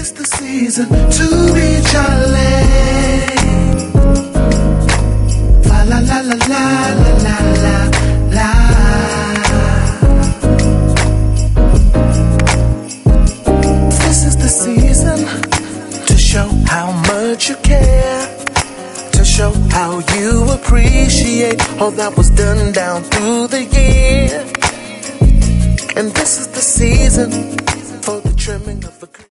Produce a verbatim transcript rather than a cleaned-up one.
is the season to be jolly. Fa la la la la la la la la. This is the season to show how much you care, to show how you appreciate all that was done down through the year. And this is the season for the trimming of a